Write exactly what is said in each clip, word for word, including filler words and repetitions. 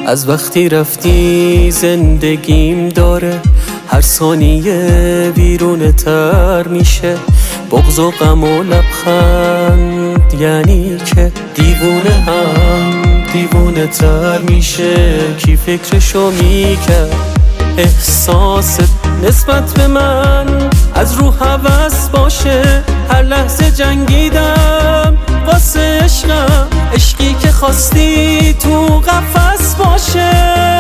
از وقتی رفتی زندگیم داره هر ثانیه بیرون تر میشه، بغض و غم و لبخند یعنی که دیوونه هم دیوونه تر میشه. کی فکرشو میکرد احساست نسبت به من از رو هوس باشه؟ هر لحظه جنگیدم واسه عشقم، عشقی که خواستی تو قفس باشه.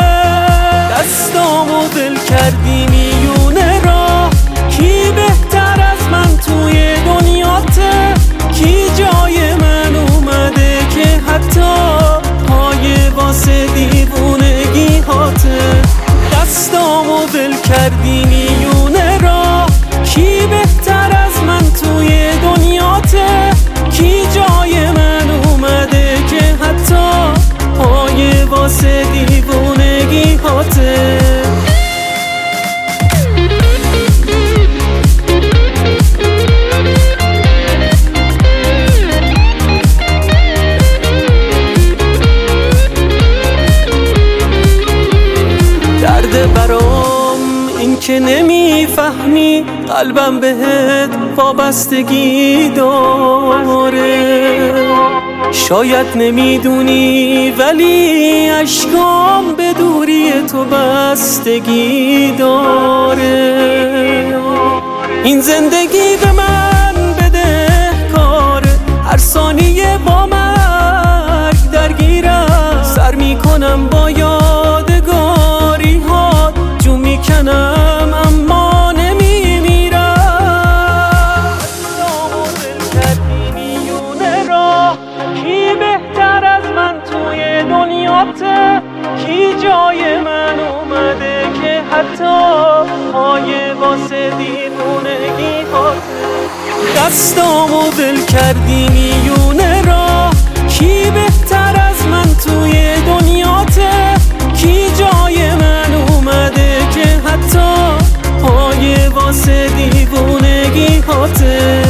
دستامو دل کردی میونه راه، کی بهتر از من توی دنیاته؟ کی جای من اومده که حتی پای واسه دیوونگی هاته؟ دستامو دل کردی میونه راه، کی بهتر از من توی دنیاته؟ کی جای من اومده که حتی پای واسه دیوونگی هاته؟ درد برام این که نمیفهمی قلبم بهت وابستگی داره. شاید نمیدونی ولی اشکام به دوری تو بستگی داره. این زندگی به من بده کاره، هر ثانیه با مرگ درگیرم. سر میکنم با یادگاری ها، جو میکنم اما نمیمیرم. دستامو دل کردی میونه راه، کی بهتر از من توی دنیاته؟ کی جای من اومده که حتی پای واسه دیوونگی هاته؟ دستامو دل کردی میونه راه، کی بهتر از من توی دنیاته؟ کی جای من اومده که حتی پای واسه دیوونگی هاته؟